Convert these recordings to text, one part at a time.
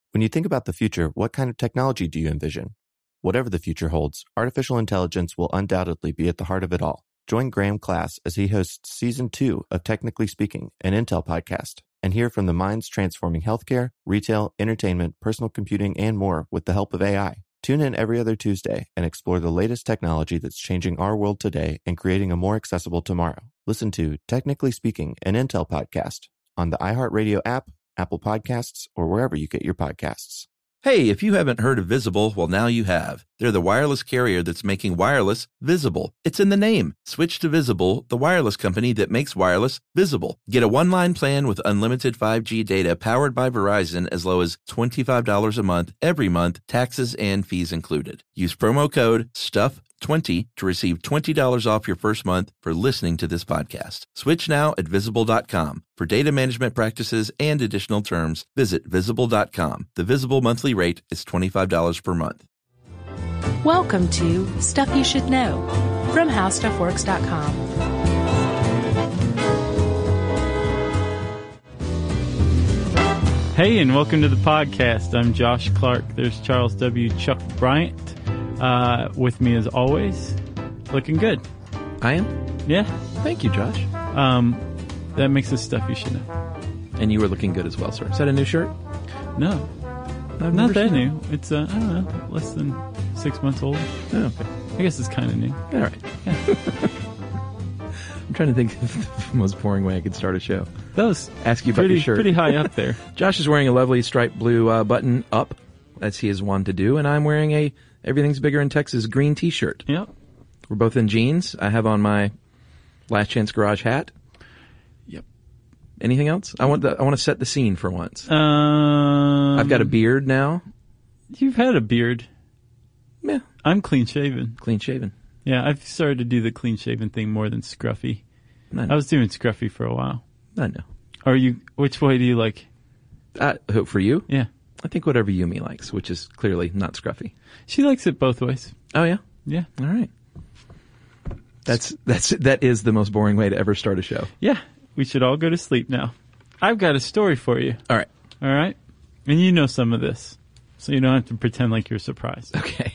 When you think about the future, what kind of technology do you envision? Whatever the future holds, artificial intelligence will undoubtedly be at the heart of it all. Join Graham Class as he hosts Season 2 of Technically Speaking, an Intel podcast, and hear from the minds transforming healthcare, retail, entertainment, personal computing, and more with the help of AI. Tune in every other Tuesday and explore the latest technology that's changing our world today and creating a more accessible tomorrow. Listen to Technically Speaking, an Intel podcast on the iHeartRadio app, Apple Podcasts, or wherever you get your podcasts. Hey, if you haven't heard of Visible, well, now you have. They're the wireless carrier that's making wireless visible. It's in the name. Switch to Visible, the wireless company that makes wireless visible. Get a one-line plan with unlimited 5G data powered by Verizon as low as $25 a month, every month, taxes and fees included. Use promo code STUFF20 to receive $20 off your first month for listening to this podcast. Switch now at Visible.com. For data management practices and additional terms, visit Visible.com. The Visible monthly rate is $25 per month. Welcome to Stuff You Should Know from HowStuffWorks.com. Hey, and welcome to the podcast. I'm Josh Clark. There's Charles W. Chuck Bryant with me as always. Looking good. I am? Yeah. Thank you, Josh. That makes us Stuff You Should Know. And you were looking good as well, sir. Is that a new shirt? No. Not that new. It's, I don't know, less than 6 months old. Oh, okay. I guess it's kind of new. All right. Yeah. I'm trying to think of the most boring way I could start a show. That was ask you about your shirt. Pretty high up there. Josh is wearing a lovely striped blue button up, as he is wont to do, and I'm wearing a Everything's Bigger in Texas green t-shirt. Yep. We're both in jeans. I have on my Last Chance Garage hat. Yep. Anything else? I want to set the scene for once. I've got a beard now. You've had a beard. Yeah. I'm clean shaven. Clean shaven. Yeah, I've started to do the clean shaven thing more than scruffy. I was doing scruffy for a while. I know. Are you? Which way do you like? For you? Yeah. I think whatever Yumi likes, which is clearly not scruffy. She likes it both ways. Oh yeah? Yeah. All right. That is the most boring way to ever start a show. Yeah. We should all go to sleep now. I've got a story for you. All right. All right? And you know some of this, so you don't have to pretend like you're surprised. Okay.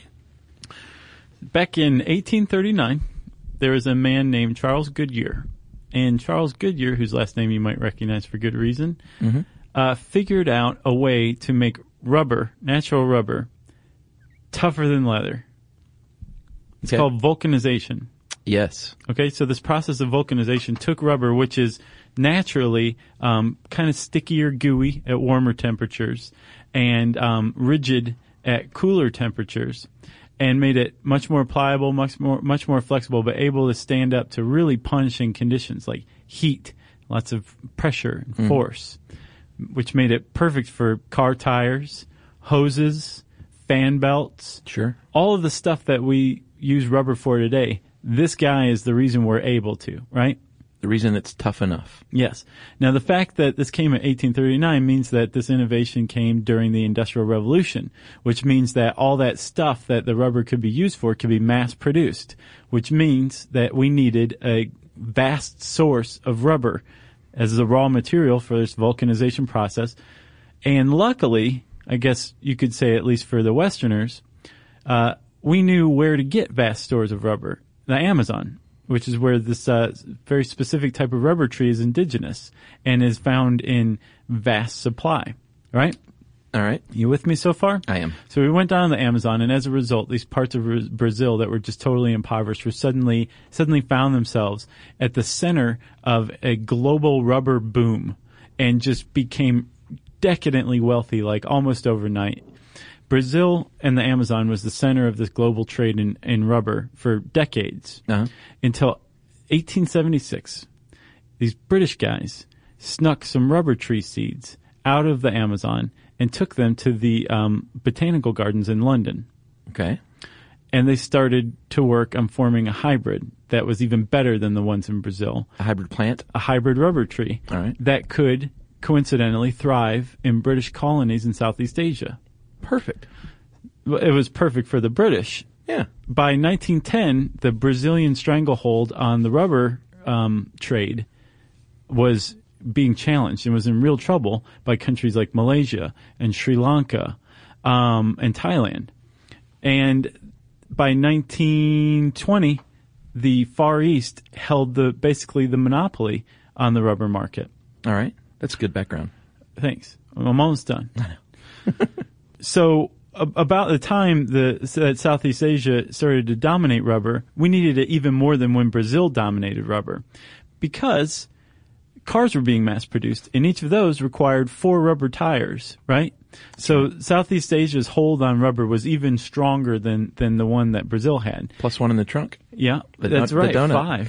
Back in 1839, there was a man named Charles Goodyear. And Charles Goodyear, whose last name you might recognize for good reason, figured out a way to make rubber, natural rubber, tougher than leather. It's called vulcanization. Yes. Okay, so this process of vulcanization took rubber, which is naturally kind of stickier, gooey at warmer temperatures and rigid at cooler temperatures, and made it much more pliable, much more flexible, but able to stand up to really punishing conditions like heat, lots of pressure and force, which made it perfect for car tires, hoses, fan belts. Sure. All of the stuff that we use rubber for today, this guy is the reason we're able to, right? The reason it's tough enough. Yes. Now, the fact that this came in 1839 means that this innovation came during the Industrial Revolution, which means that all that stuff that the rubber could be used for could be mass-produced, which means that we needed a vast source of rubber as the raw material for this vulcanization process. And luckily, I guess you could say at least for the Westerners, we knew where to get vast stores of rubber. The Amazon, which is where this very specific type of rubber tree is indigenous and is found in vast supply, right? All right. You with me so far? I am. So we went down to the Amazon, and as a result, these parts of Brazil that were just totally impoverished were suddenly found themselves at the center of a global rubber boom and just became decadently wealthy, like almost overnight. Brazil and the Amazon was the center of this global trade in rubber for decades until 1876. These British guys snuck some rubber tree seeds out of the Amazon and took them to the botanical gardens in London. Okay. And they started to work on forming a hybrid that was even better than the ones in Brazil. A hybrid plant? A hybrid rubber tree. All right. That could coincidentally thrive in British colonies in Southeast Asia. Perfect. It was perfect for the British. Yeah. By 1910, the Brazilian stranglehold on the rubber trade was being challenged and was in real trouble by countries like Malaysia and Sri Lanka, and Thailand. And by 1920, the Far East held basically the monopoly on the rubber market. All right. That's good background. Thanks. I'm almost done. So about the time that Southeast Asia started to dominate rubber, we needed it even more than when Brazil dominated rubber, because cars were being mass produced, and each of those required 4 rubber tires, right? So Southeast Asia's hold on rubber was even stronger than the one that Brazil had. Plus one in the trunk. Yeah, that's right, the donut.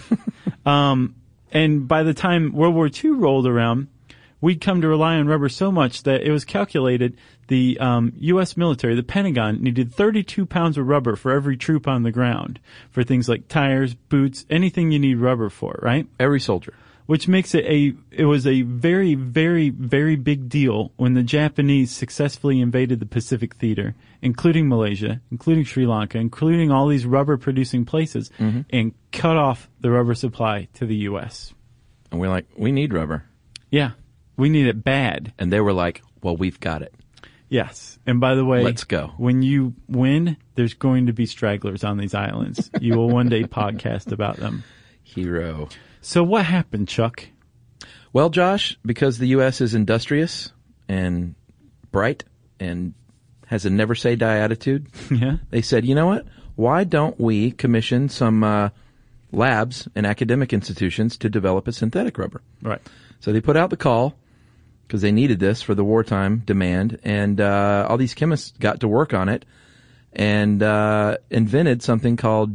5. And by the time World War II rolled around, we'd come to rely on rubber so much that it was calculated the U.S. military, the Pentagon, needed 32 pounds of rubber for every troop on the ground for things like tires, boots, anything you need rubber for, right? Every soldier. Which makes it was a very, very, very big deal when the Japanese successfully invaded the Pacific theater, including Malaysia, including Sri Lanka, including all these rubber producing places, and cut off the rubber supply to the U.S. And we're like, we need rubber. Yeah. We need it bad. And they were like, well, we've got it. Yes. And by the way, let's go. When you win, there's going to be stragglers on these islands. You will one day podcast about them. Hero. So what happened, Chuck? Well, Josh, because the U.S. is industrious and bright and has a never say die attitude, they said, you know what? Why don't we commission some labs and academic institutions to develop a synthetic rubber? Right. So they put out the call because they needed this for the wartime demand, and all these chemists got to work on it and invented something called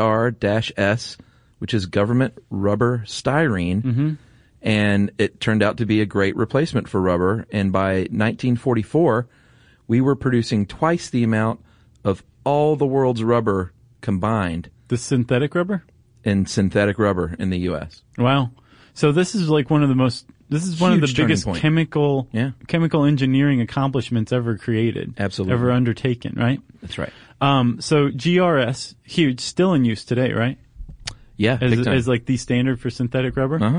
GR-S, which is government rubber styrene, and it turned out to be a great replacement for rubber. And by 1944, we were producing twice the amount of all the world's rubber combined. The synthetic rubber? In synthetic rubber in the U.S. Wow. So this is like one of the biggest chemical engineering accomplishments ever created. Absolutely. Ever undertaken, right? That's right. So GR-S, huge, still in use today, right? Yeah, as like the standard for synthetic rubber.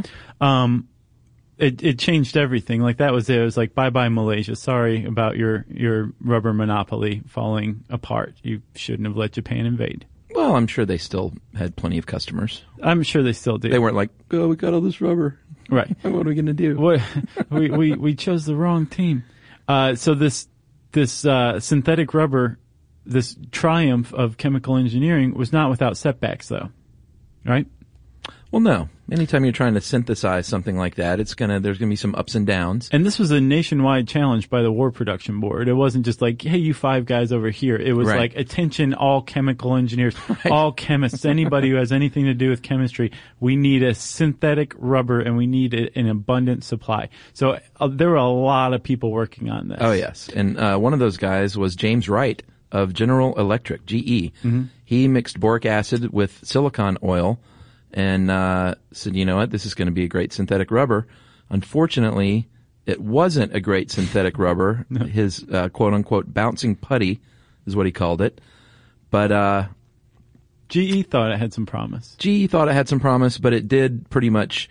It changed everything. Like that was it. It was like, bye-bye Malaysia. Sorry about your rubber monopoly falling apart. You shouldn't have let Japan invade. Well, I'm sure they still had plenty of customers. I'm sure they still do. They weren't like, oh, we got all this rubber. Right. What are we going to do? What, we chose the wrong team. So this synthetic rubber, this triumph of chemical engineering was not without setbacks though. Right? Well, no. Anytime you're trying to synthesize something like that, there's going to be some ups and downs. And this was a nationwide challenge by the War Production Board. It wasn't just like, hey, you 5 guys over here. It was like, attention, all chemical engineers, all chemists, anybody who has anything to do with chemistry. We need a synthetic rubber and we need it in abundant supply. So there were a lot of people working on this. Oh, yes. And one of those guys was James Wright of General Electric, GE. He mixed boric acid with silicon oil and said, you know what, this is going to be a great synthetic rubber. Unfortunately, it wasn't a great synthetic rubber. No. His quote-unquote bouncing putty is what he called it. But GE thought it had some promise. GE thought it had some promise, but it did pretty much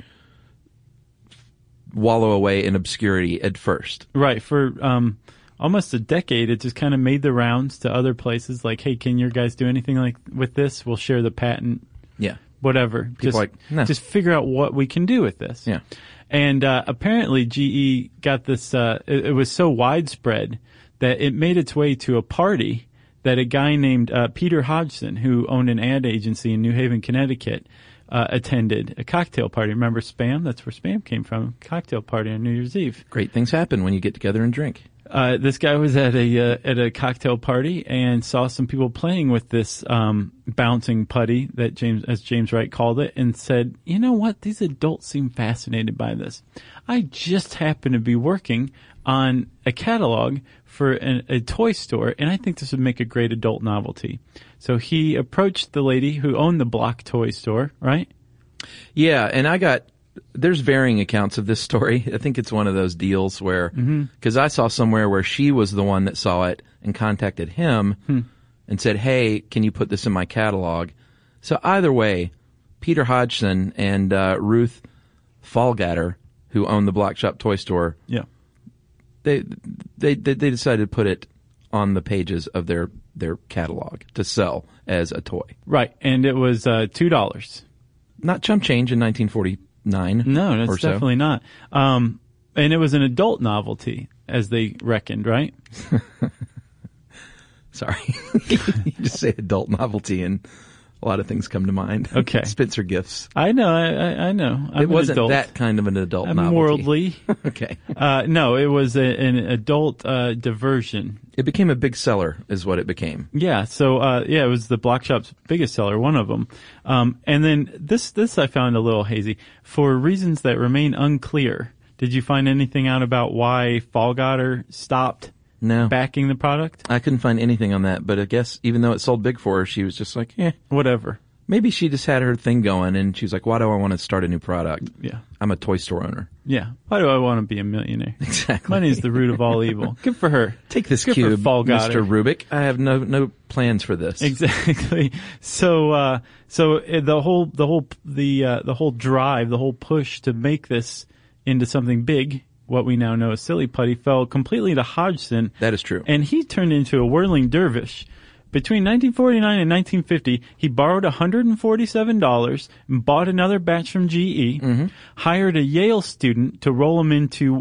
wallow away in obscurity at first. Right. For almost a decade, it just kind of made the rounds to other places like, hey, can your guys do anything like with this? We'll share the patent. Yeah. Whatever. Just figure out what we can do with this. Yeah. And apparently GE got this, it was so widespread that it made its way to a party that a guy named Peter Hodgson, who owned an ad agency in New Haven, Connecticut, attended a cocktail party. Remember Spam? That's where Spam came from. Cocktail party on New Year's Eve. Great things happen when you get together and drink. This guy was at a cocktail party and saw some people playing with this bouncing putty that James Wright called it, and said, "You know what? These adults seem fascinated by this. I just happen to be working on a catalog for a toy store, and I think this would make a great adult novelty." So he approached the lady who owned the Block toy store, right? Yeah, and there's varying accounts of this story. I think it's one of those deals where, because I saw somewhere where she was the one that saw it and contacted him and said, hey, can you put this in my catalog? So either way, Peter Hodgson and Ruth Fallgatter, who owned the Block Shop toy store, Yeah. they decided to put it on the pages of their catalog to sell as a toy. Right. And it was $2. Not chump change in 1949. No, or that's so. definitely not. And it was an adult novelty, as they reckoned, right? Sorry. You just say adult novelty and a lot of things come to mind. Okay. Spencer Gifts. I know. I know. I'm It wasn't an adult. that kind of an adult I'm novelty. worldly. Okay. No, it was an adult diversion. It became a big seller is what it became. Yeah. So, it was the Block Shop's biggest seller, one of them. And then this I found a little hazy. For reasons that remain unclear, did you find anything out about why Fallgotter stopped No. backing the product? I couldn't find anything on that, but I guess even though it sold big for her, she was just like, Whatever. maybe she just had her thing going and she was like, why do I want to start a new product? Yeah. I'm a toy store owner. Yeah. Why do I want to be a millionaire? Exactly. Money is the root of all evil. Good for her. Take this Good for cube, Fallgotter. Mr. Rubik. I have no plans for this. Exactly. So the whole drive, the whole push to make this into something big, what we now know as Silly Putty, fell completely to Hodgson. That is true. And he turned into a whirling dervish. Between 1949 and 1950, he borrowed $147 and bought another batch from GE, hired a Yale student to roll them into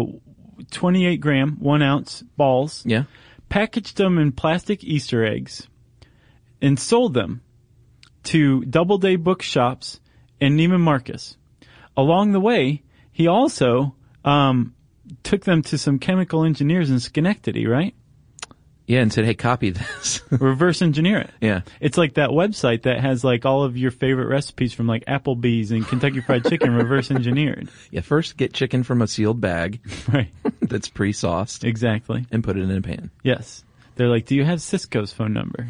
28-gram, 1-ounce balls, Yeah. packaged them in plastic Easter eggs, and sold them to Doubleday bookshops and Neiman Marcus. Along the way, he also took them to some chemical engineers in Schenectady, right? Yeah, and said, hey, copy this. Reverse engineer it. Yeah. It's like that website that has like all of your favorite recipes from like Applebee's and Kentucky Fried Chicken reverse engineered. Yeah, first get chicken from a sealed bag Right. that's pre-sauced Exactly. and put it in a pan. Yes. They're like, do you have Cisco's phone number?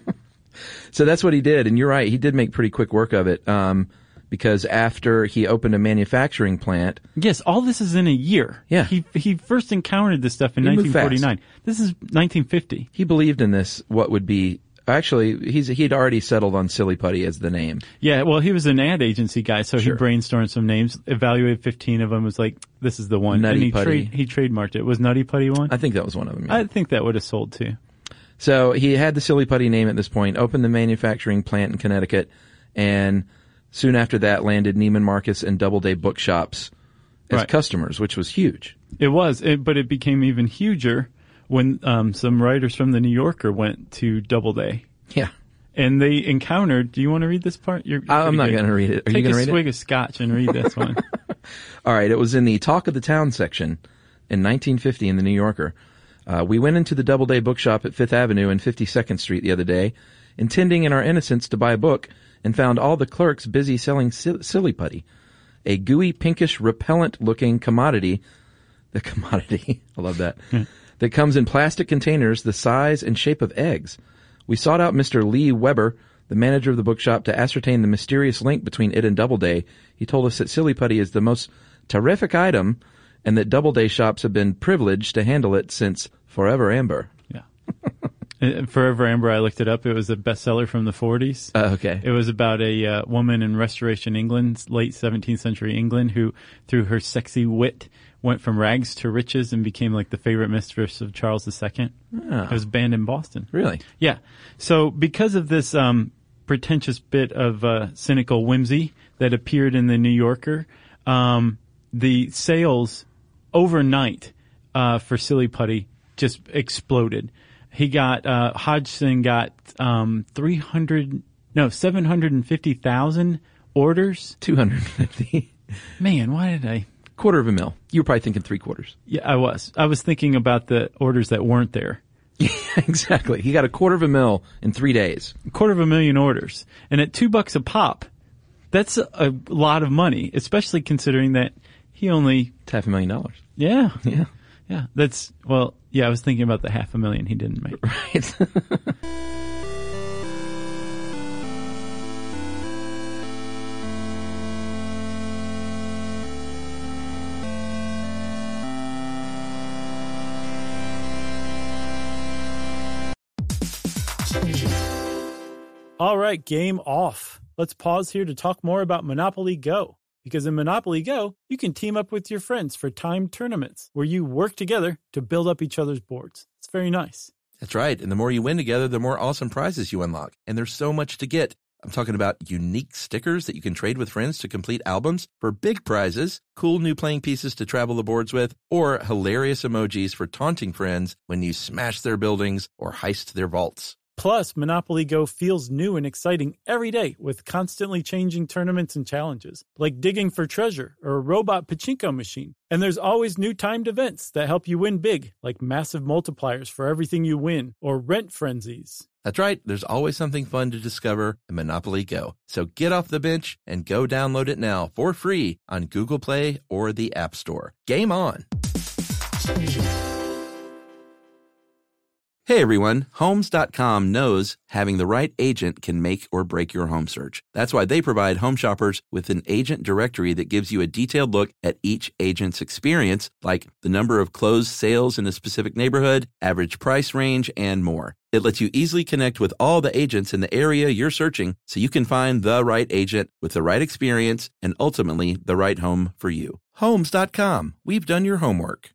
So that's what he did, and you're right, he did make pretty quick work of it, because after he opened a manufacturing plant, Yes, all this is in a year. Yeah. He first encountered this stuff in He moved 1949. This is 1950. he believed in this, what would be, actually, he'd already settled on Silly Putty as the name. Yeah, well, he was an ad agency guy, so Sure. he brainstormed some names, evaluated 15 of them, was like, this is the one. Nutty and he Putty. he trademarked it. Was Nutty Putty one? I think that was one of them. Yeah. I think that would have sold too. So he had the Silly Putty name at this point, opened the manufacturing plant in Connecticut, and soon after that landed Neiman Marcus and Doubleday bookshops as Right. customers, which was huge. It was, but it became even huger when some writers from the New Yorker went to Doubleday. Yeah. And they encountered, do you want to read this part? I'm not going to read it. Are you Take going a to read swig it? of scotch and read this one. All right. It was in the Talk of the Town section in 1950 in the New Yorker. We went into the Doubleday bookshop at 5th Avenue and 52nd Street the other day, intending in our innocence to buy a book, and found all the clerks busy selling Silly Putty, a gooey, pinkish, repellent-looking commodity. The commodity, I love that, that comes in plastic containers the size and shape of eggs. We sought out Mr. Lee Weber, the manager of the bookshop, to ascertain the mysterious link between it and Doubleday. He told us that Silly Putty is the most terrific item, and that Doubleday shops have been privileged to handle it since Forever Amber. Yeah. Forever Amber, I looked it up. It was a bestseller from the 40s. Okay. It was about a woman in Restoration England, late 17th century England, who, through her sexy wit, went from rags to riches and became like the favorite mistress of Charles II. It was banned in Boston. Really? Yeah. So because of this pretentious bit of cynical whimsy that appeared in the New Yorker, the sales overnight for Silly Putty just exploded. Hodgson got 750,000 orders. 250. Man, why did I? $250,000. You were probably thinking 3/4. Yeah, I was. I was thinking about the orders that weren't there. Yeah, exactly. He got $250,000 in 3 days. 250,000 orders. And at $2 a pop, that's a lot of money, especially considering that he only, It's $500,000. yeah. Yeah. Yeah, I was thinking about the $500,000 he didn't make. Right. All right, game off. Let's pause here to talk more about Monopoly Go. Because in Monopoly Go, you can team up with your friends for timed tournaments where you work together to build up each other's boards. It's very nice. That's right. And the more you win together, the more awesome prizes you unlock. And there's so much to get. I'm talking about unique stickers that you can trade with friends to complete albums for big prizes, cool new playing pieces to travel the boards with, or hilarious emojis for taunting friends when you smash their buildings or heist their vaults. Plus, Monopoly Go feels new and exciting every day with constantly changing tournaments and challenges, like digging for treasure or a robot pachinko machine. And there's always new timed events that help you win big, like massive multipliers for everything you win or rent frenzies. That's right. There's always something fun to discover in Monopoly Go. So get off the bench and go download it now for free on Google Play or the App Store. Game on! Hey everyone, Homes.com knows having the right agent can make or break your home search. That's why they provide home shoppers with an agent directory that gives you a detailed look at each agent's experience, like the number of closed sales in a specific neighborhood, average price range, and more. It lets you easily connect with all the agents in the area you're searching so you can find the right agent with the right experience and ultimately the right home for you. Homes.com. We've done your homework.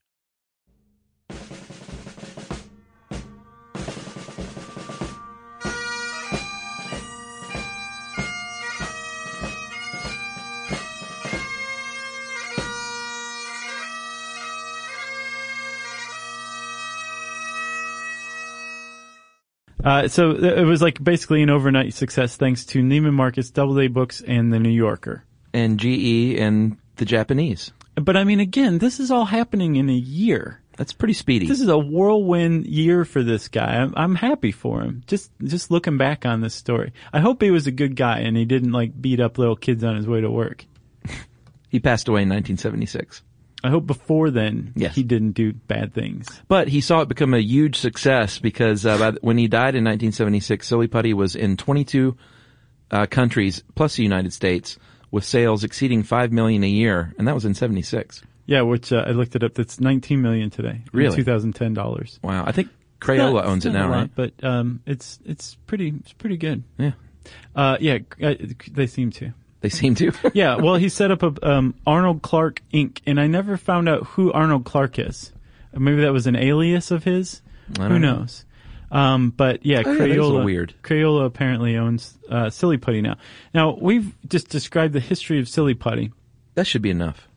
So it was like basically an overnight success thanks to Neiman Marcus, Doubleday Books, and The New Yorker. And GE and the Japanese. But I mean, again, this is all happening in a year. That's pretty speedy. This is a whirlwind year for this guy. I'm happy for him. Just looking back on this story. I hope he was a good guy and he didn't like beat up little kids on his way to work. He passed away in 1976. I hope before then Yes. he didn't do bad things. But he saw it become a huge success because when he died in 1976, Silly Putty was in 22 countries plus the United States with sales exceeding $5 million a year, and that was in 76. Yeah, which I looked it up. That's $19 million today. Really? $2010. Wow. I think Crayola owns it now, right? But it's pretty good. Yeah. They seem to. They seem to. Yeah, well, he set up a Arnold Clark Inc., and I never found out who Arnold Clark is. Maybe that was an alias of his. Who knows? But yeah, Crayola. Weird. Crayola apparently owns Silly Putty now. Now we've just described the history of Silly Putty. That should be enough.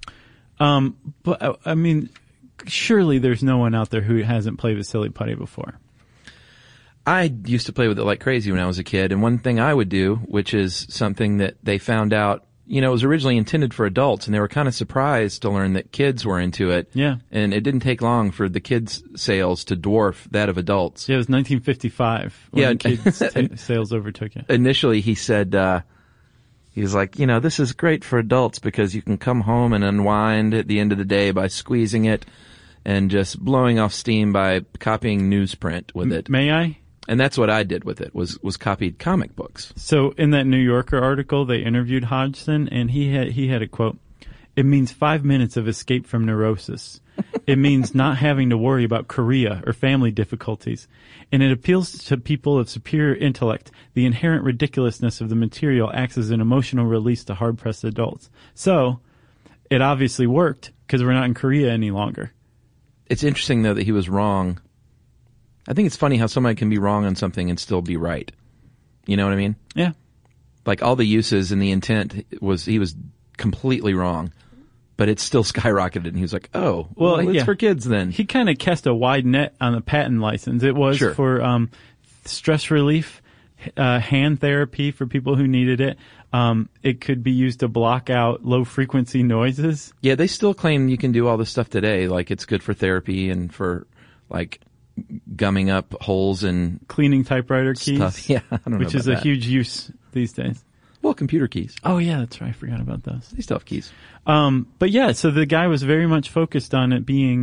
But I mean, surely there's no one out there who hasn't played with Silly Putty before. I used to play with it like crazy when I was a kid, and one thing I would do, which is something that they found out, it was originally intended for adults, and they were kind of surprised to learn that kids were into it. Yeah. And it didn't take long for the kids' sales to dwarf that of adults. Yeah, it was 1955 when kids' sales overtook it. Initially, he said, he was like, this is great for adults because you can come home and unwind at the end of the day by squeezing it and just blowing off steam by copying newsprint with it. May I? And that's what I did with it, was copied comic books. So in that New Yorker article, they interviewed Hodgson, and he had a quote, "It means 5 minutes of escape from neurosis. It means not having to worry about Korea or family difficulties. And it appeals to people of superior intellect. The inherent ridiculousness of the material acts as an emotional release to hard-pressed adults." So it obviously worked because we're not in Korea any longer. It's interesting, though, that he was wrong. I think it's funny how somebody can be wrong on something and still be right. You know what I mean? Yeah. Like all the uses and the intent he was completely wrong, but it still skyrocketed. And he was like, "Oh, well, it's for kids then." He kind of cast a wide net on the patent license. It was for stress relief, hand therapy for people who needed it. It could be used to block out low frequency noises. Yeah, they still claim you can do all this stuff today. Like it's good for therapy and for like gumming up holes and cleaning typewriter keys. Stuff. Yeah, I don't know which is a huge use these days. Well, computer keys. Oh yeah, that's right. I forgot about those. They still have keys. But yeah, so the guy was very much focused on it being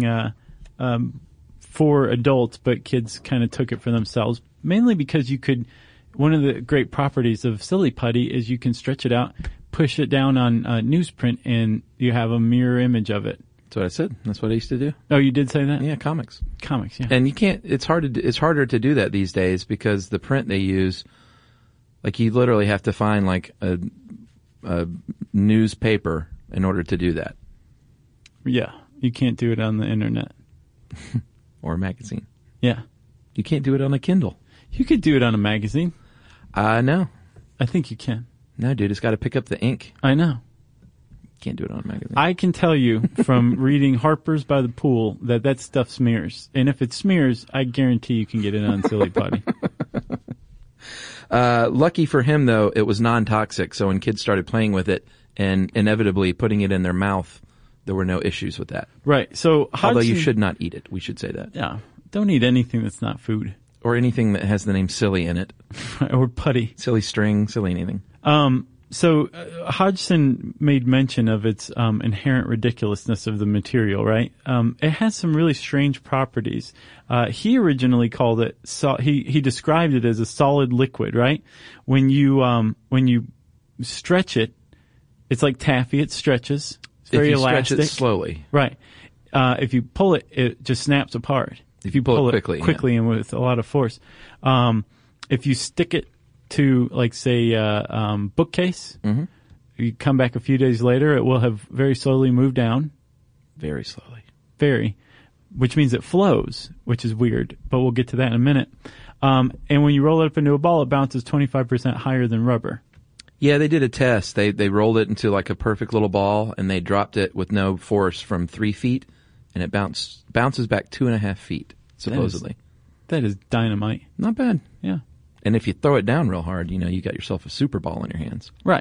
for adults, but kids kind of took it for themselves. Mainly because one of the great properties of Silly Putty is you can stretch it out, push it down on newsprint, and you have a mirror image of it. That's what I said. That's what I used to do. Oh, you did say that? Yeah, comics. Comics, yeah. And you can't. It's harder to do that these days because the print they use, like you literally have to find like a newspaper in order to do that. Yeah, you can't do it on the internet. Or a magazine. Yeah. You can't do it on a Kindle. You could do it on a magazine. No. I think you can. No, dude, it's got to pick up the ink. I know. Can't do it on a magazine. I can tell you from reading Harper's by the Pool that stuff smears. And if it smears, I guarantee you can get it on Silly Putty. Lucky for him, though, it was non-toxic. So when kids started playing with it and inevitably putting it in their mouth, there were no issues with that. Right. So Hodgson, although you should not eat it. We should say that. Yeah. Don't eat anything that's not food. Or anything that has the name silly in it. Or putty. Silly string, silly anything. So Hodgson made mention of its inherent ridiculousness of the material, right? It has some really strange properties. He originally called it he described it as a solid liquid, right? When you stretch it, it's like taffy. It stretches. It's very elastic. Stretch it slowly, right? If you pull it, it just snaps apart. If you pull it quickly and with a lot of force. If you stick it to, like, say, bookcase, you come back a few days later, it will have very slowly moved down. Very slowly. Very. Which means it flows, which is weird, but we'll get to that in a minute. And when you roll it up into a ball, it bounces 25% higher than rubber. Yeah, they did a test. They rolled it into like a perfect little ball, and they dropped it with no force from 3 feet, and it bounces back 2.5 feet, supposedly. That is dynamite. Not bad. Yeah. And if you throw it down real hard, you got yourself a super ball in your hands. Right.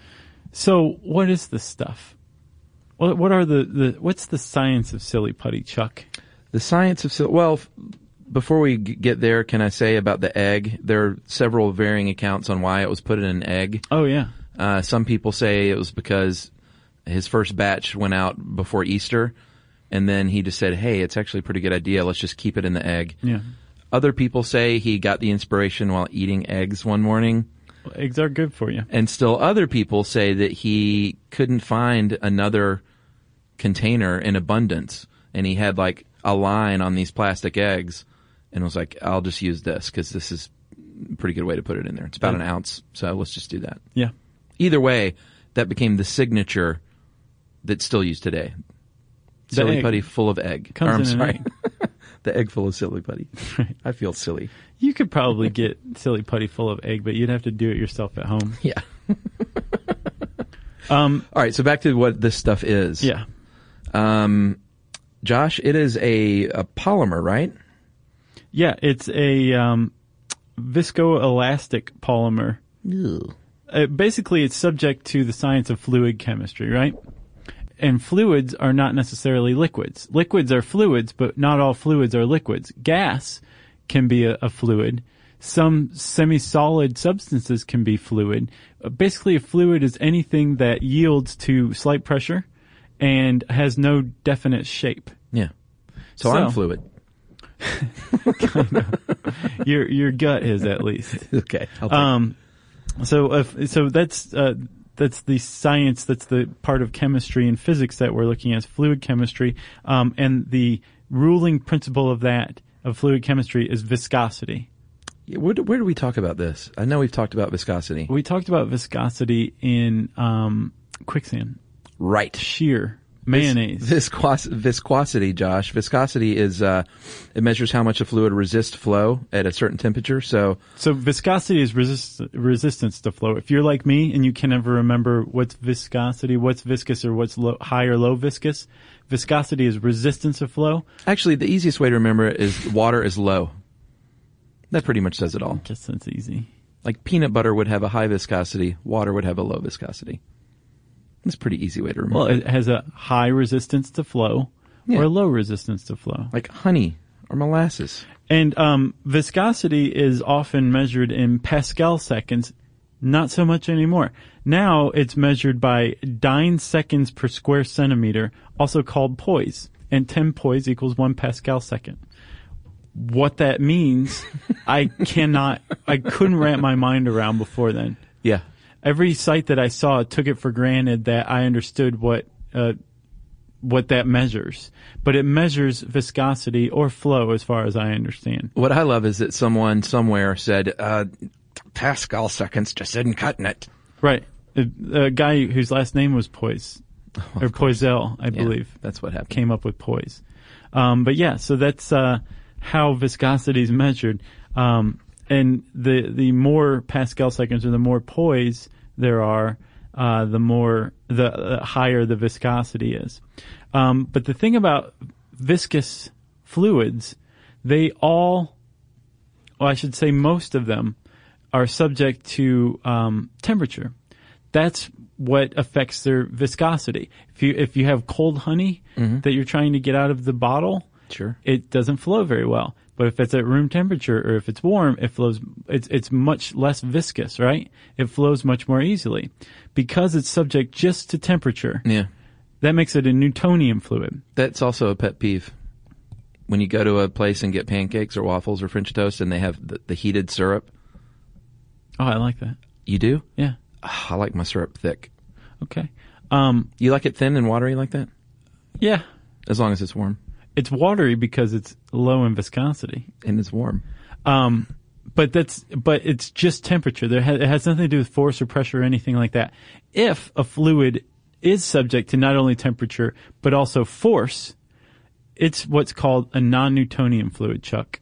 So what is this stuff? What are what's the science of Silly Putty, Chuck? The science of before we get there, can I say about the egg? There are several varying accounts on why it was put in an egg. Oh, yeah. Some people say it was because his first batch went out before Easter, and then he just said, hey, it's actually a pretty good idea. Let's just keep it in the egg. Yeah. Other people say he got the inspiration while eating eggs one morning. Well, eggs are good for you. And still other people say that he couldn't find another container in abundance, and he had like a line on these plastic eggs, and was like, I'll just use this because this is a pretty good way to put it in there. It's about an ounce, so let's just do that. Yeah. Either way, that became the signature that's still used today. Silly Putty full of egg. Comes in an egg. The egg full of Silly Putty. Right. I feel silly. You could probably get Silly Putty full of egg, but you'd have to do it yourself at home. Yeah. All right, so back to what this stuff is. Yeah. Josh, it is a polymer, right? Yeah, it's a viscoelastic polymer. Basically, it's subject to the science of fluid chemistry, right? And fluids are not necessarily liquids. Liquids are fluids, but not all fluids are liquids. Gas can be a fluid. Some semi-solid substances can be fluid. Basically, a fluid is anything that yields to slight pressure and has no definite shape. Yeah. So I'm fluid. Kind of. Your gut is, at least. Okay. I'll take So that's the science, that's the part of chemistry and physics that we're looking at, fluid chemistry. And the ruling principle of fluid chemistry is viscosity. Where do we talk about this? I know we've talked about viscosity. We talked about viscosity in quicksand. Right. Shear. Mayonnaise. Viscosity, Josh. Viscosity is, it measures how much a fluid resists flow at a certain temperature. So viscosity is resistance to flow. If you're like me and you can never remember what's viscosity, what's viscous, or what's high or low viscous, viscosity is resistance of flow. Actually, the easiest way to remember it is water is low. That pretty much says it all. I guess that's easy. Like peanut butter would have a high viscosity, water would have a low viscosity. It's a pretty easy way to remember. Well, it has a high resistance to flow or a low resistance to flow. Like honey or molasses. And viscosity is often measured in Pascal seconds, not so much anymore. Now it's measured by dyne seconds per square centimeter, also called poise. And 10 poise equals 1 Pascal second. What that means, I couldn't wrap my mind around before then. Yeah. Every site that I saw took it for granted that I understood what that measures. But it measures viscosity or flow as far as I understand. What I love is that someone somewhere said, Pascal seconds just isn't cutting it. Right. A guy whose last name was Poise or Poisel, I believe. That's what happened. Came up with poise. But yeah, so that's how viscosity is measured. And the more Pascal seconds or the more poise there are, the higher the viscosity is. But the thing about viscous fluids, they all, well, I should say most of them, are subject to temperature. That's what affects their viscosity. If you have cold honey that you're trying to get out of the bottle, Sure. it doesn't flow very well. But if it's at room temperature or if it's warm, it flows. It's much less viscous, right? It flows much more easily because it's subject just to temperature. Yeah. That makes it a Newtonian fluid. That's also a pet peeve. When you go to a place and get pancakes or waffles or French toast and they have the heated syrup. Oh, I like that. You do? Yeah. I like my syrup thick. Okay. You like it thin and watery like that? Yeah. As long as it's warm. It's watery because it's low in viscosity. And it's warm. But it's just temperature. It has nothing to do with force or pressure or anything like that. If a fluid is subject to not only temperature but also force, it's what's called a non-Newtonian fluid, Chuck.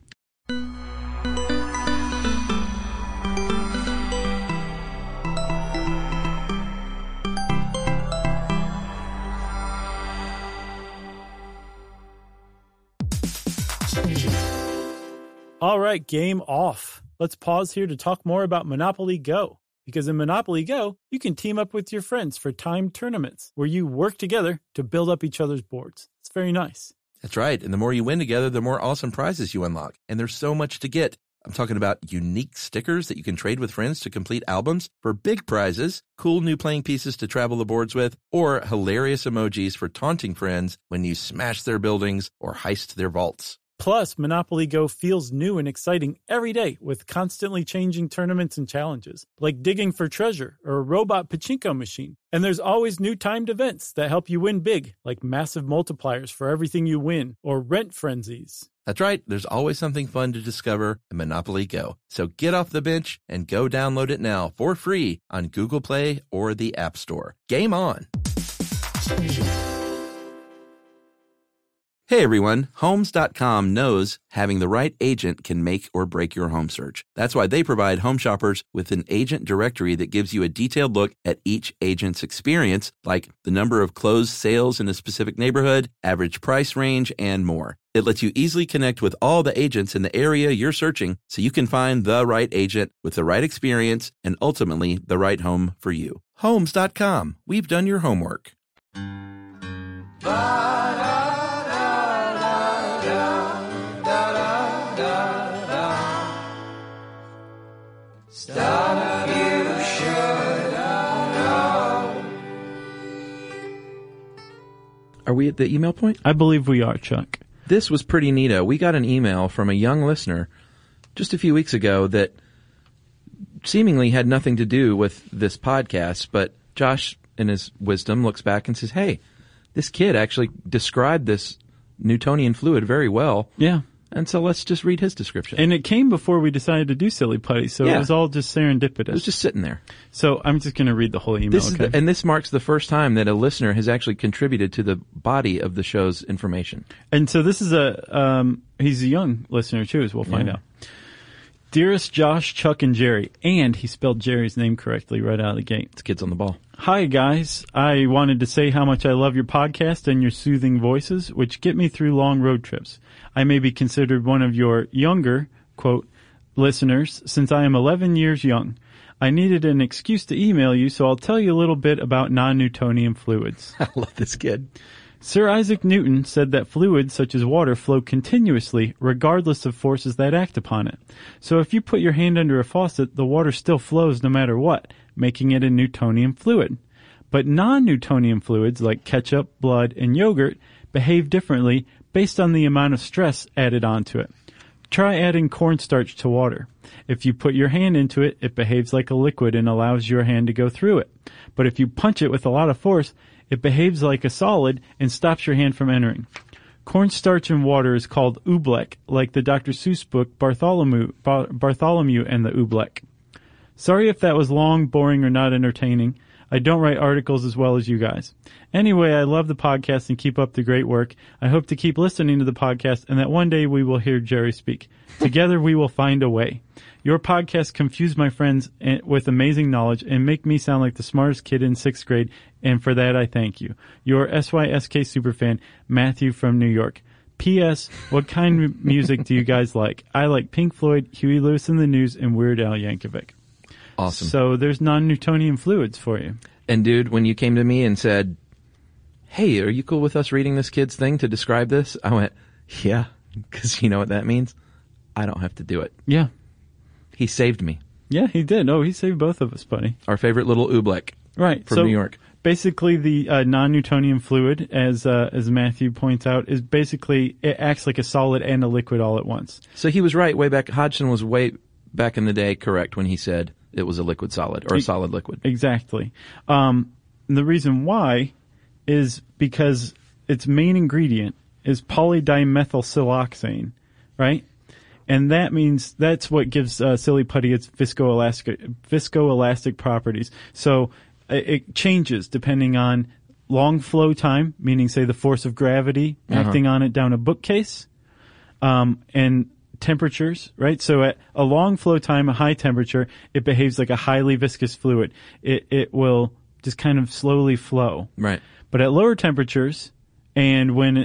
All right, game off. Let's pause here to talk more about Monopoly Go. Because in Monopoly Go, you can team up with your friends for timed tournaments where you work together to build up each other's boards. It's very nice. That's right. And the more you win together, the more awesome prizes you unlock. And there's so much to get. I'm talking about unique stickers that you can trade with friends to complete albums for big prizes, cool new playing pieces to travel the boards with, or hilarious emojis for taunting friends when you smash their buildings or heist their vaults. Plus, Monopoly Go feels new and exciting every day with constantly changing tournaments and challenges, like digging for treasure or a robot pachinko machine. And there's always new timed events that help you win big, like massive multipliers for everything you win or rent frenzies. That's right. There's always something fun to discover in Monopoly Go. So get off the bench and go download it now for free on Google Play or the App Store. Game on! Hey everyone, Homes.com knows having the right agent can make or break your home search. That's why they provide home shoppers with an agent directory that gives you a detailed look at each agent's experience, like the number of closed sales in a specific neighborhood, average price range, and more. It lets you easily connect with all the agents in the area you're searching so you can find the right agent with the right experience and ultimately the right home for you. Homes.com. We've done your homework. Stuff you should know. Are we at the email point? I believe we are, Chuck. This was pretty neato. We got an email from a young listener just a few weeks ago that seemingly had nothing to do with this podcast, but Josh, in his wisdom, looks back and says, hey, this kid actually described this Newtonian fluid very well. Yeah. And so let's just read his description. And it came before we decided to do Silly Putty, so Yeah. it was all just serendipitous. It was just sitting there. So I'm just going to read the whole email, This okay? and this marks the first time that a listener has actually contributed to the body of the show's information. And so this is he's a young listener too, as we'll find out. Dearest Josh, Chuck, and Jerry, and he spelled Jerry's name correctly right out of the gate. It's kids on the ball. Hi guys, I wanted to say how much I love your podcast and your soothing voices, which get me through long road trips. I may be considered one of your younger, quote, listeners, since I am 11 years young. I needed an excuse to email you, so I'll tell you a little bit about non-Newtonian fluids. I love this kid. Sir Isaac Newton said that fluids such as water flow continuously regardless of forces that act upon it. So if you put your hand under a faucet, the water still flows no matter what, making it a Newtonian fluid. But non-Newtonian fluids like ketchup, blood, and yogurt behave differently based on the amount of stress added onto it. Try adding cornstarch to water. If you put your hand into it, it behaves like a liquid and allows your hand to go through it. But if you punch it with a lot of force, it behaves like a solid and stops your hand from entering. Cornstarch in water is called oobleck, like the Dr. Seuss book Bartholomew and the Oobleck. Sorry if that was long, boring, or not entertaining. I don't write articles as well as you guys. Anyway, I love the podcast and keep up the great work. I hope to keep listening to the podcast and that one day we will hear Jerry speak. Together we will find a way. Your podcast confuse my friends with amazing knowledge and make me sound like the smartest kid in 6th grade, and for that I thank you. Your SYSK superfan, Matthew from New York. P.S. What kind of music do you guys like? I like Pink Floyd, Huey Lewis and the News, and Weird Al Yankovic. Awesome. So there's non-Newtonian fluids for you. And dude, when you came to me and said, hey, are you cool with us reading this kid's thing to describe this? I went, yeah, because you know what that means? I don't have to do it. Yeah. He saved me. Yeah, he did. Oh, he saved both of us, buddy. Our favorite little oobleck. Right. From New York. Basically, the non-Newtonian fluid, as Matthew points out, is basically, it acts like a solid and a liquid all at once. So he was right way back. Hodgson was way back in the day correct when he said it was a liquid solid or a solid liquid. Exactly. The reason why is because its main ingredient is polydimethylsiloxane, right? And that means that's what gives Silly Putty its viscoelastic properties. So it changes depending on long flow time, meaning say the force of gravity acting on it down a bookcase, and temperatures, right? So at a long flow time, a high temperature, it behaves like a highly viscous fluid. It will just kind of slowly flow. Right. But at lower temperatures, and when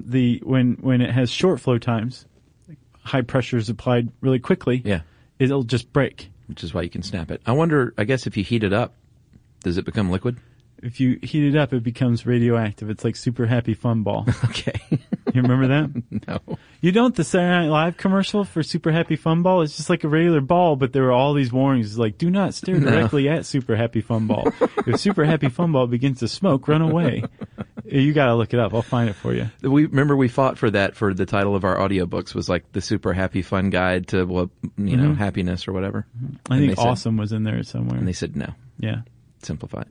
it has short flow times, high pressure is applied really quickly, yeah, it'll just break. Which is why you can snap it. I wonder, I guess if you heat it up, does it become liquid? If you heat it up, it becomes radioactive. It's like Super Happy Fun Ball. Okay. You remember that? No. You don't? The Saturday Night Live commercial for Super Happy Fun Ball? It's just like a regular ball, but there were all these warnings. It's like, do not stare directly at Super Happy Fun Ball. If Super Happy Fun Ball begins to smoke, run away. You gotta look it up. I'll find it for you. We fought for that for the title of our audiobooks was like the Super Happy Fun Guide to, know, happiness or whatever. I think Awesome was in there somewhere. And they said no. Yeah. Simplify it.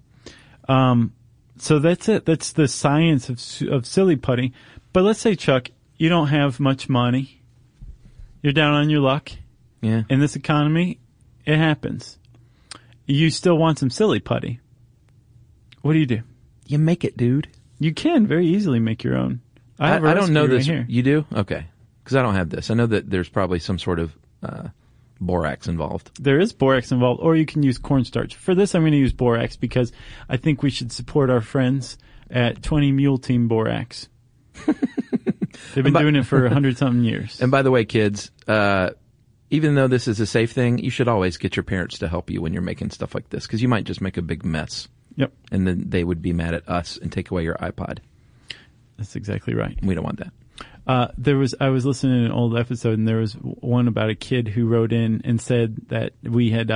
So that's it. That's the science of Silly Putty. But let's say, Chuck, you don't have much money. You're down on your luck. Yeah. In this economy, it happens. You still want some Silly Putty. What do? You make it, dude. You can very easily make your own. I don't know this. Here. You do? Okay. Because I don't have this. I know that there's probably some sort of borax involved. There is borax involved, or you can use cornstarch. For this, I'm going to use borax because I think we should support our friends at 20 Mule Team Borax. They've been doing it for 100-something years. And by the way, kids, even though this is a safe thing, you should always get your parents to help you when you're making stuff like this, because you might just make a big mess. Yep. And then they would be mad at us and take away your iPod. That's exactly right. We don't want that. I was listening to an old episode, and there was one about a kid who wrote in and said that we had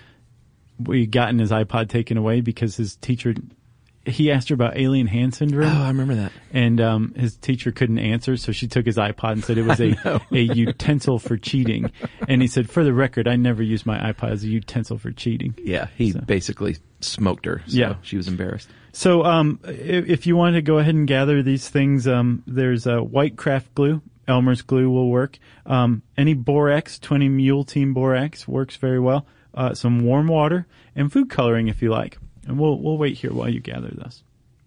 gotten his iPod taken away because his teacher, he asked her about alien hand syndrome. Oh, I remember that. And his teacher couldn't answer, so she took his iPod and said it was a utensil for cheating. And he said, for the record, I never used my iPod as a utensil for cheating. Yeah, he basically smoked her, so she was embarrassed. So if you want to go ahead and gather these things, there's white craft glue. Elmer's glue will work. Any borax, 20 Mule Team Borax works very well. Some warm water and food coloring if you like. And we'll wait here while you gather this.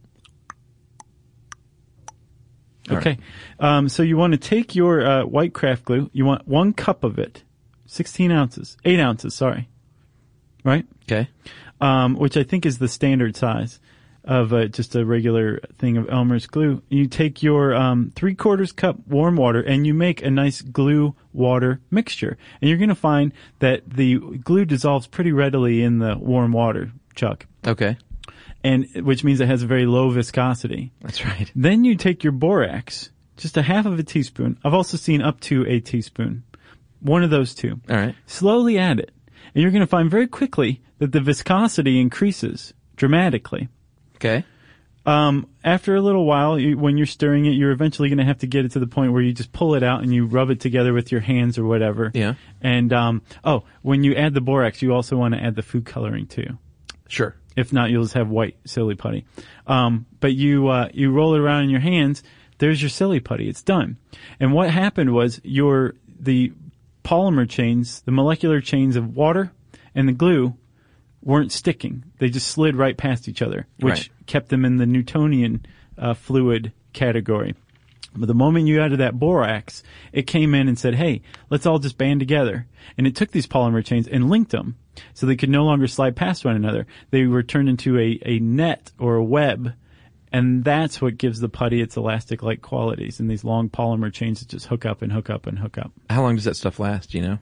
Okay. Right. So you want to take your white craft glue. You want 1 cup of it. 8 ounces, sorry. Right? Okay. Which I think is the standard size of just a regular thing of Elmer's glue. You take your 3/4 cup warm water and you make a nice glue water mixture. And you're going to find that the glue dissolves pretty readily in the warm water, Chuck. Okay. And which means it has a very low viscosity. That's right. Then you take your borax, just a half of a teaspoon. I've also seen up to a teaspoon. One of those two. All right. Slowly add it. And you're going to find very quickly that the viscosity increases dramatically. Okay. After a little while, when you're stirring it, you're eventually going to have to get it to the point where you just pull it out and you rub it together with your hands or whatever. Yeah. And, when you add the borax, you also want to add the food coloring too. Sure. If not, you'll just have white Silly Putty. But you roll it around in your hands. There's your Silly Putty. It's done. And what happened was the polymer chains, the molecular chains of water and the glue weren't sticking. They just slid right past each other, which Right. kept them in the Newtonian fluid category. But the moment you added that borax, it came in and said, hey, let's all just band together. And it took these polymer chains and linked them so they could no longer slide past one another. They were turned into a net or a web. And that's what gives the putty its elastic-like qualities, and these long polymer chains that just hook up and hook up and hook up. How long does that stuff last, do you know?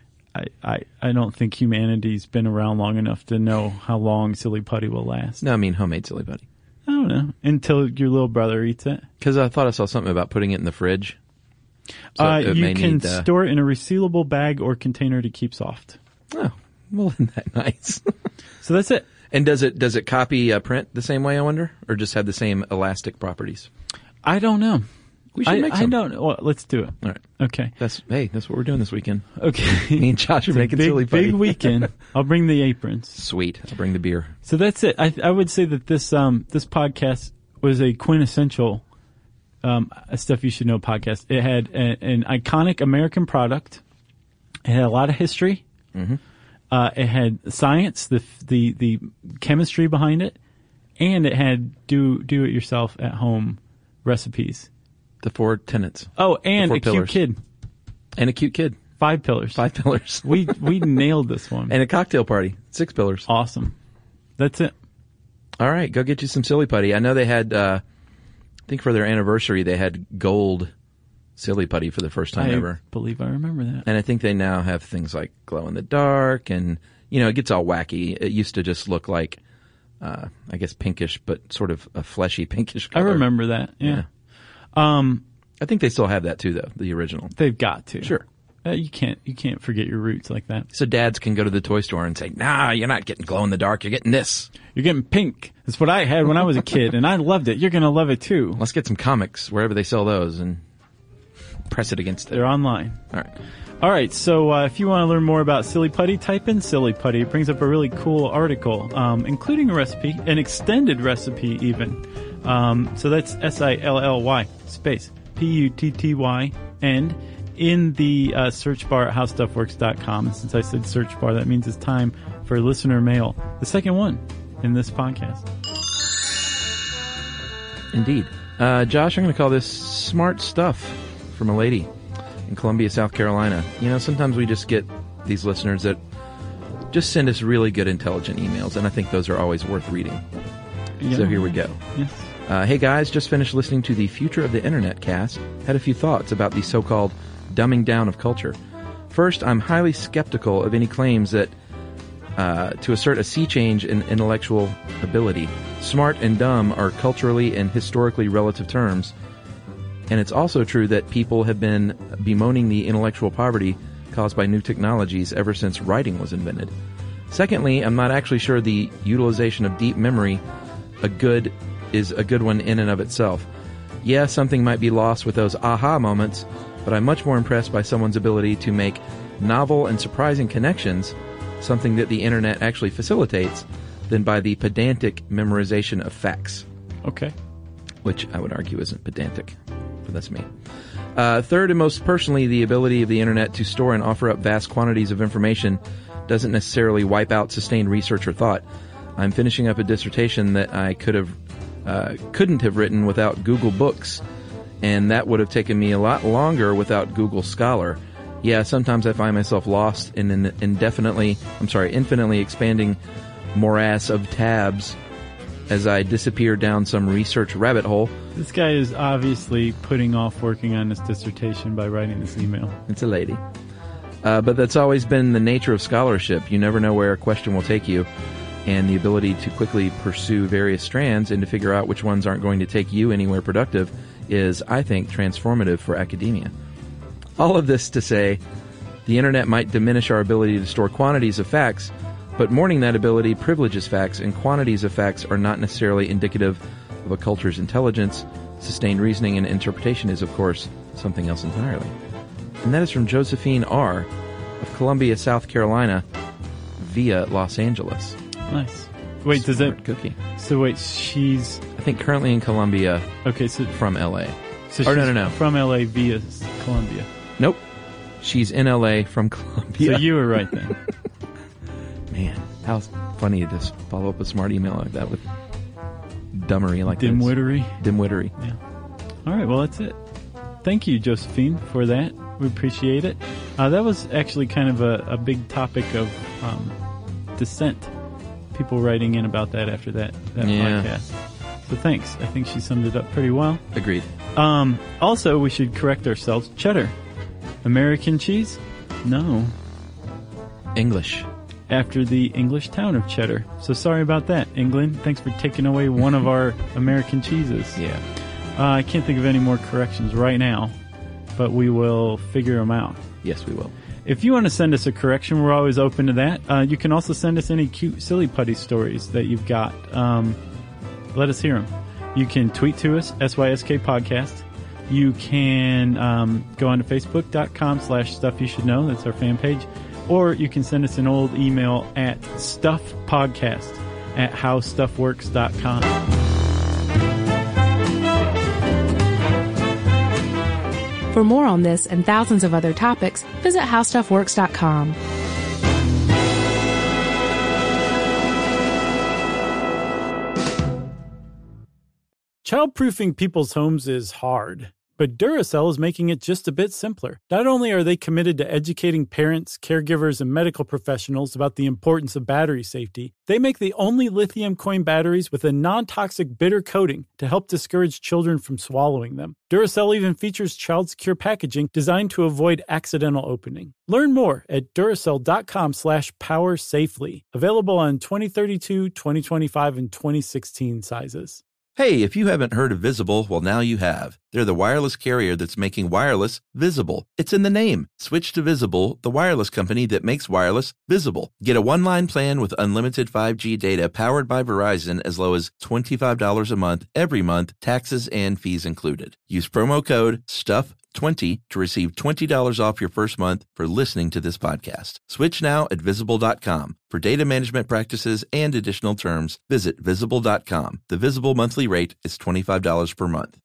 I don't think humanity's been around long enough to know how long silly putty will last. No, I mean homemade Silly Putty. I don't know. Until your little brother eats it. Because I thought I saw something about putting it in the fridge. So it You may can need, store it in a resealable bag or container to keep soft. Oh, well, isn't that nice? So that's it. And does it copy print the same way, I wonder? Or just have the same elastic properties? I don't know. We should make some. I don't know. Well, let's do it. All right. Okay. That's what we're doing this weekend. Okay. Me and Josh are It's a making Silly Putty. big weekend. I'll bring the aprons. Sweet. I'll bring the beer. So that's it. I would say that this podcast was a quintessential Stuff You Should Know podcast. It had an iconic American product. It had a lot of history. Mm-hmm. It had science, the chemistry behind it, and it had do it yourself at home recipes. The 4 tenets. Oh, and four a pillars. cute kid. And a cute kid. 5 pillars. 5 pillars. We nailed this one. And a cocktail party. 6 pillars. Awesome. That's it. All right, go get you some Silly Putty. I know they had, I think for their anniversary, they had gold Silly Putty for the first time ever. I believe I remember that. And I think they now have things like glow in the dark, and it gets all wacky. It used to just look like, I guess pinkish, but sort of a fleshy pinkish color. I remember that. Yeah. I think they still have that too, though. The original. They've got to. Sure. You can't forget your roots like that. So dads can go to the toy store and say, "Nah, you're not getting glow in the dark. You're getting this. You're getting pink. That's what I had when I was a kid, and I loved it. You're gonna love it too. Let's get some comics wherever they sell those and press it against it." They're online. All right. So if you want to learn more about Silly Putty, type in Silly Putty. It brings up a really cool article, including a recipe, an extended recipe even. So that's SILLY space PUTTY, and in the search bar at howstuffworks.com. Since I said search bar, that means it's time for listener mail, the second one in this podcast. Indeed. Josh, I'm going to call this Smart Stuff from a lady in Columbia, South Carolina. Sometimes we just get these listeners that just send us really good, intelligent emails, and I think those are always worth reading. Yeah. So here we go. Yes. Hey guys, just finished listening to the Future of the Internet cast. Had a few thoughts about the so-called dumbing down of culture. First, I'm highly skeptical of any claims that to assert a sea change in intellectual ability. Smart and dumb are culturally and historically relative terms, and it's also true that people have been bemoaning the intellectual poverty caused by new technologies ever since writing was invented. Secondly, I'm not actually sure the utilization of deep memory is a good one in and of itself. Yeah, something might be lost with those aha moments, but I'm much more impressed by someone's ability to make novel and surprising connections, something that the internet actually facilitates, than by the pedantic memorization of facts. Okay. Which I would argue isn't pedantic, but that's me. Third, and most personally, the ability of the internet to store and offer up vast quantities of information doesn't necessarily wipe out sustained research or thought. I'm finishing up a dissertation that I couldn't have written without Google Books, and that would have taken me a lot longer without Google Scholar. Yeah, sometimes I find myself lost in an infinitely expanding morass of tabs as I disappear down some research rabbit hole. This guy is obviously putting off working on his dissertation by writing this email. It's a lady. But that's always been the nature of scholarship. You never know where a question will take you, and the ability to quickly pursue various strands and to figure out which ones aren't going to take you anywhere productive is, I think, transformative for academia. All of this to say, the internet might diminish our ability to store quantities of facts, but mourning that ability privileges facts, and quantities of facts are not necessarily indicative of a culture's intelligence. Sustained reasoning and interpretation is, of course, something else entirely. And that is from Josephine R. of Columbia, South Carolina, via Los Angeles. Nice. Wait, does that... Cookie. So wait, she's... I think currently in Columbia. Okay, so... From L.A. So or she's no. From L.A. via Columbia. Nope. She's in L.A. from Columbia. So you were right then. Man, funny to just follow up a smart email like that with dummery like this. Dimwittery. Yeah. All right, well, that's it. Thank you, Josephine, for that. We appreciate it. That was actually kind of a big topic of dissent. People writing in about that after that podcast. So thanks. I think she summed it up pretty well. Agreed. Also, we should correct ourselves. Cheddar. American cheese? No. English. After the English town of Cheddar. So sorry about that, England. Thanks for taking away one of our American cheeses. Yeah. I can't think of any more corrections right now, but we will figure them out. Yes, we will. If you want to send us a correction, we're always open to that. You can also send us any cute silly putty stories that you've got. Let us hear them. You can tweet to us, SYSK Podcast. You can go on to Facebook.com/StuffYouShouldKnow. That's our fan page. Or you can send us an old email at stuffpodcast@howstuffworks.com. For more on this and thousands of other topics, visit howstuffworks.com. Childproofing people's homes is hard, but Duracell is making it just a bit simpler. Not only are they committed to educating parents, caregivers, and medical professionals about the importance of battery safety, they make the only lithium coin batteries with a non-toxic bitter coating to help discourage children from swallowing them. Duracell even features child-secure packaging designed to avoid accidental opening. Learn more at Duracell.com/powersafely. Available on 2032, 2025, and 2016 sizes. Hey, if you haven't heard of Visible, well, now you have. They're the wireless carrier that's making wireless visible. It's in the name. Switch to Visible, the wireless company that makes wireless visible. Get a one-line plan with unlimited 5G data powered by Verizon as low as $25 a month every month, taxes and fees included. Use promo code STUFF20 to receive $20 off your first month for listening to this podcast. Switch now at Visible.com. For data management practices and additional terms, visit Visible.com. The Visible monthly rate is $25 per month.